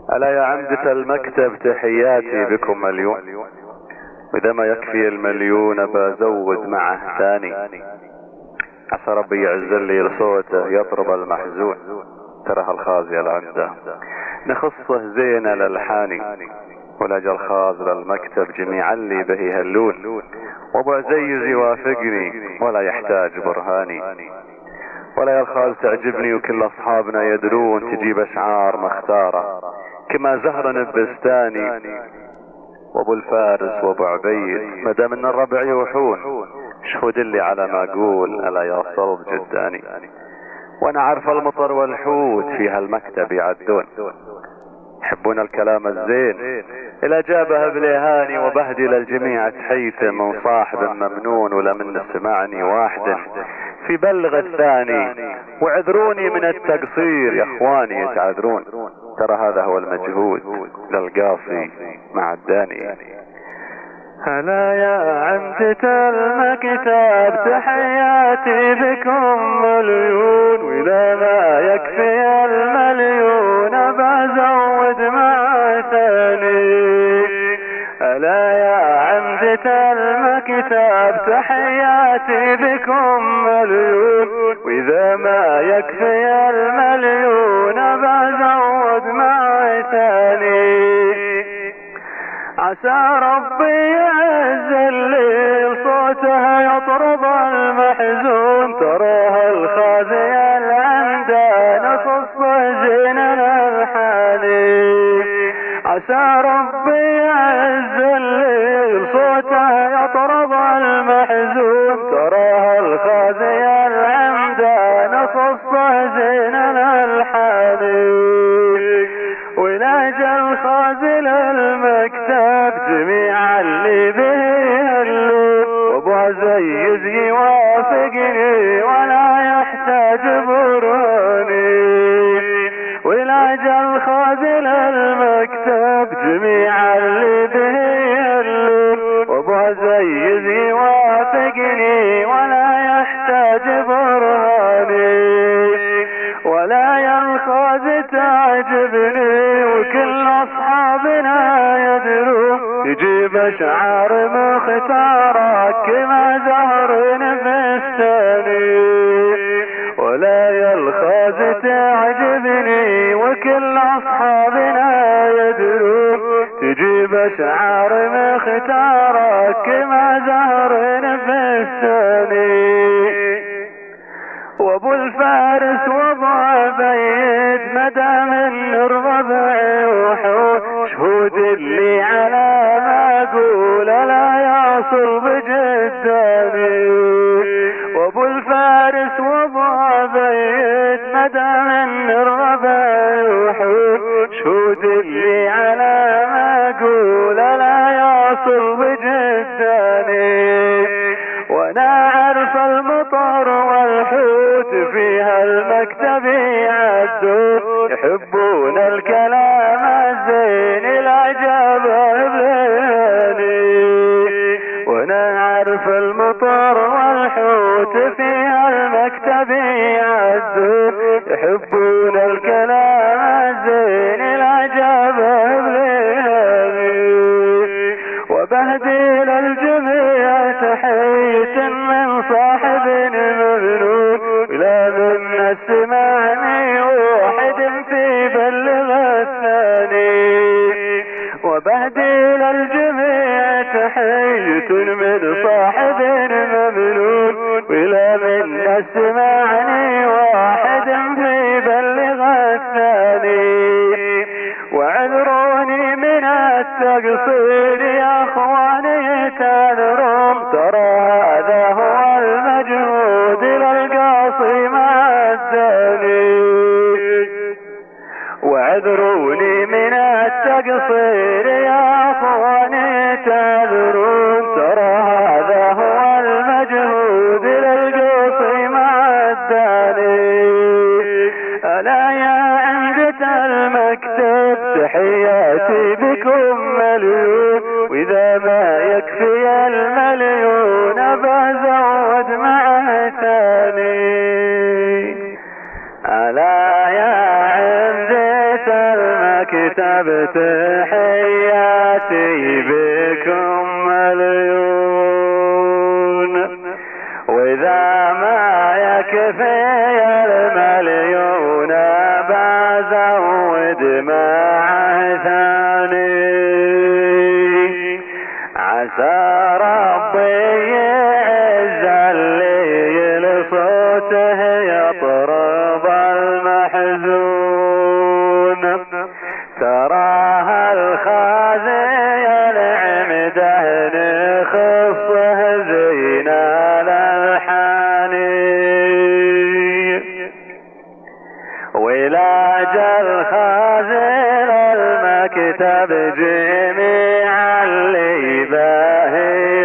ألا يا عمدة المكتب تحياتي بكم مليون، وإذا ما يكفي المليون بزود معه ثاني، عسى ربي يعزل لي لصوته يطرب المحزون. ترى هالخاز يا العمدة نخصه زين الألحاني، ولجل خاز للمكتب جميعا اللي به هلون، وابو عزيز يوافقني ولا يحتاج برهاني. ولا يا الخاز تعجبني وكل اصحابنا يدرون، تجيب اشعار مختارة كما زهر بستاني، وابو الفارس وابو عبيد مدام ان الربع يوحون، شهود اللي على ما اقول الا يا صلب جداني. وانا عارف المطر والحوت في هالمكتب يعدون، يحبون الكلام الزين الى جابها بليهاني، وبهدي للجميع تحيته من صاحب ممنون، ولا من سمعني واحد في بلغ الثاني. وعذروني من التقصير يا اخواني تعذرون، ترى هذا هو المجهود للقاصي مع الداني. هلا يا عمدة المكتب تحياتي بكم مليون، وإذا ما يكفي المليون بزود مع ثاني. هلا يا عمدة المكتب تحياتي بكم مليون، وإذا ما يكفي المليون بزود مع ثاني. عسى ربي يعزل لي صوته يطرب المحزون، تراها الخازي العمدة نصص زين الألحاني. عسى ربي يعزل لي صوته يطرب المحزون، تراها الخازي العمدة نصص زين الألحاني. ولاجل خازل المكتب جميع اللي به اللون، وابو عزيز يوافقني ولا يحتاج برهاني. ولاجل خازل المكتب جميع اللي به اللون، وابو عزيز يوافقني ولا يحتاج برهاني. ولا ينخاز تعجبني وكل اصحابنا يدرون، تجيب اشعار مختارة كما زهر بستاني. ولا ينخاز تعجبني وكل اصحابنا يدرون، تجيب اشعار مختارة كما زهر بستاني. وابو الفارس وابو عبيد مدام ان الربع يوحون، شهود اللي على ما اقول لا يصل بجداني. وابو الفارس وابو عبيد مدام ان الربع يوحون، شهود اللي على ما اقول لا يصل بجداني. وانا عارف المطر والحوت فيها المكتب يعدون، يحبون الكلام الزين العجب بلياني. وانا عارف المطر والحوت فيها المكتب يعدون، يحبون الكلام الزين العجب بلياني. وبهدي للجميع تحية من صاحب ممنون، ولا من سمعني واحد في بلغ الثاني. وبهدي للجميع تحية من صاحب ممنون، ولا من سمعني واحد في بلغ الثاني. وعذروني من التقصير يا اخواني تعذرون، ترى هذا هو المجهود للقاصي مع الثاني. وعذروني من التقصير يا اخواني تعذرون، ترى هذا هو المجهود للقاصي مع الثاني. الا يا عمدة المكتب تحياتي بكم مليون، واذا ما يكفي المليون بزود معه ثاني. الا يا عمدة المكتب مكتب تحياتي بكم مليون، وإذا ما يكفي المليون بزود معه ثاني. عسى ربي يعز اللي لصوته يطرب المحزون، تراها الخازي العمده نخصه زينا الالحاني، ولاج الخازن المكتب جميع اللي باهي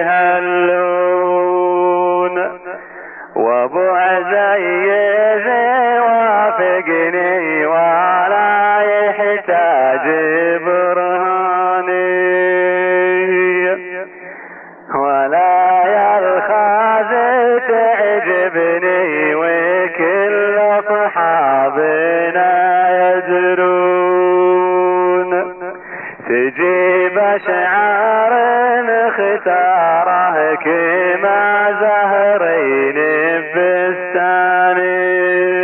هاللون، وابو عزيز وافقني ولا يحتاج برهاني، ولا يا الخازي تعجبني وكل اصحابنا يدرون، تجيب اشعار مختاره كما زهرين بستاني،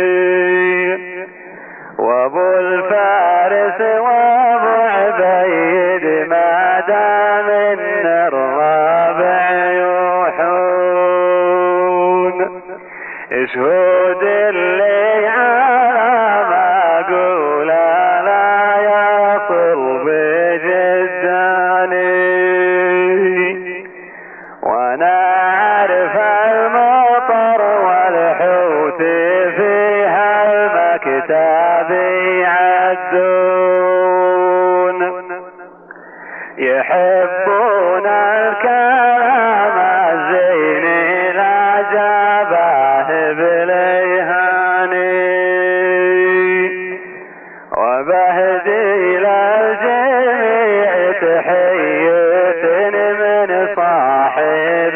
وابو الفارس وابو عبيد ما دام ان الرابع يوحون، شهود اللي على ما اقول لا يصل بجداني، وانا اعرف المطر والحوت فيها المكتاب يعدون، يحبون الكلام الزين لا جابه بليهاني، وبهدي للجميع تحية من صاحب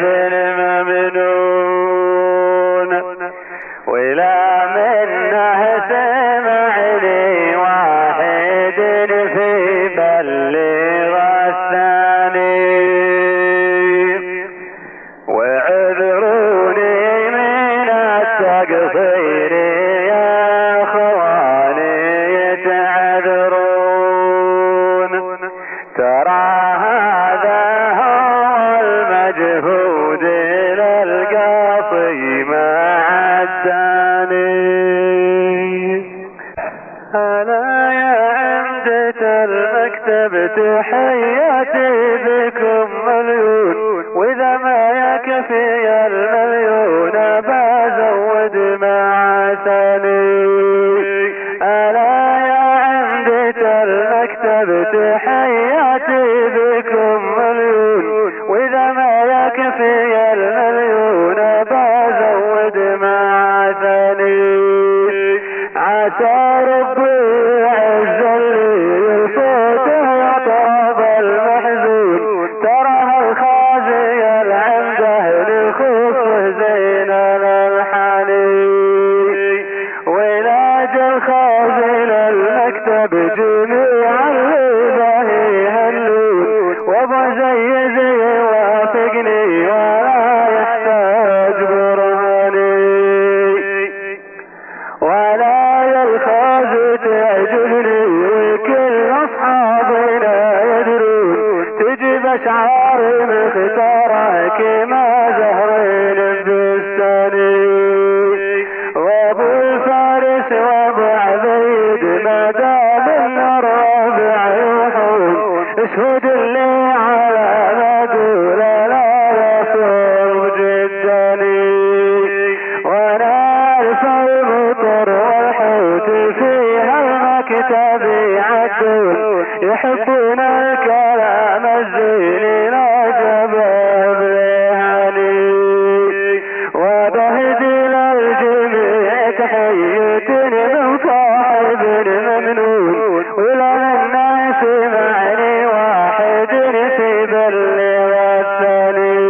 ممنون، ولا منه سمعني واحد في بلغ الثاني، وعذروني من التقصير يا اخواني يتعذرون، ترى هذا هو المجهود للقاصي ما عداني. ألا يا عمدة المكتب تحياتي بكم مليون، وإذا ما يكفي المليون بزود مع ثاني. ألا يا عمدة المكتب تحياتي بكم مليون، وإذا ما يكفي المليون بزود مع ثاني. عسى ربي يعز اللي صوته يطرب المحزون، ترى الخازي العمده لخص زين الالحاني، ولاج الخازي للمكتب جميع اللي باهي هاللون، وابو زي وافقني ولا يحتاج برهاني، ولا الخازي تعجبني وكل اصحابنا يدرون، تجيب اشعار مختاره كما زهرين بستاني، وابو الفارس وابو عبيد ما دام الرابع يوحون، اشهد اللي على ما اقول لا يصل جداني، وانا اعرف المطر والحوت فيها المكتب يعدون، يحبون الكلام الزين لا جباب لهاني، وبهدي للجميع تحية من صاحب ممنون، ولا الناس معني واحد في بلغ الثاني،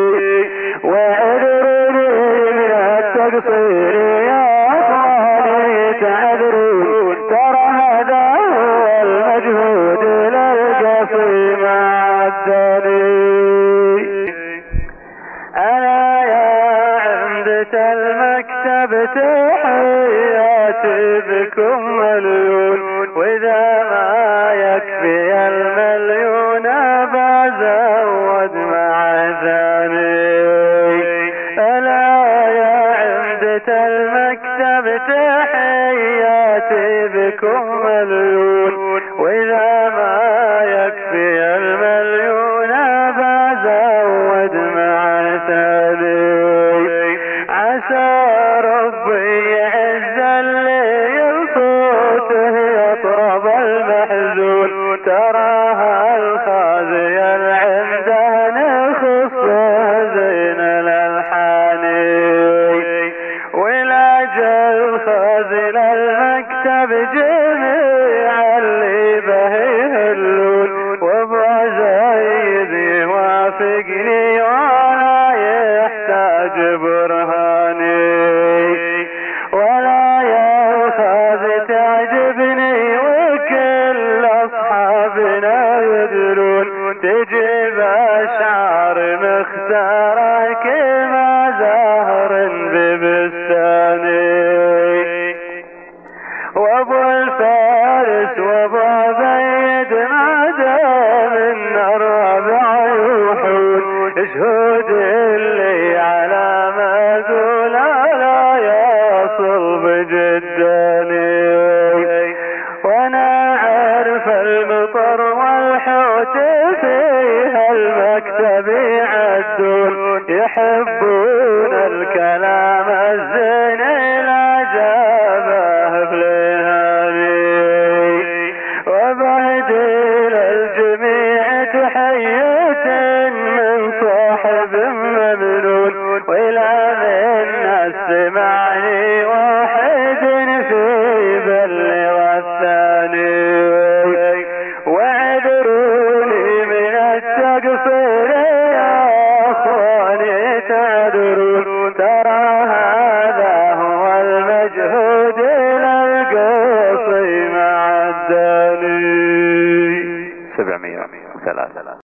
وعذروني من التقصير يا اخواني تعذرون، ترى هذا هو المجهول المكتب تحياتي بكم مليون، وإذا ما يكفي المليون بزود مع ثاني. ألا يا عمدة المكتب تحياتي بكم مليون، وإذا ما يكفي المليون بزود مع ثاني. عسى ربي يعز اللي صوته يطرب المحزون، تراها الخازي العمده نخصه زين الالحان. ولاجل خازن المكتب جميع اللي به يهلون، وابو زيد يوافقني ولا يحتاج برهاني. ولا يا خازي تعجبني وكل اصحابنا يدرون، تجيب اشعار مختاره كما زهر ببستاني. وابو الفارس وابو عبيد ما دام الربع يوحون، شهود اللي على مزول لا يصل بجداني. وانا عارف المطر والحوت فيها المكتب يعدون، يحبون الكلام الزين لا جابه بلهاني. وبهدي للجميع تحية من صاحب ممنون، وإلى من سمعني واحد في بلغ الثاني. واعذروني من التقصير يا اخواني تعذرون، ترى هذا هو المجهود للقصي مع الداني. 703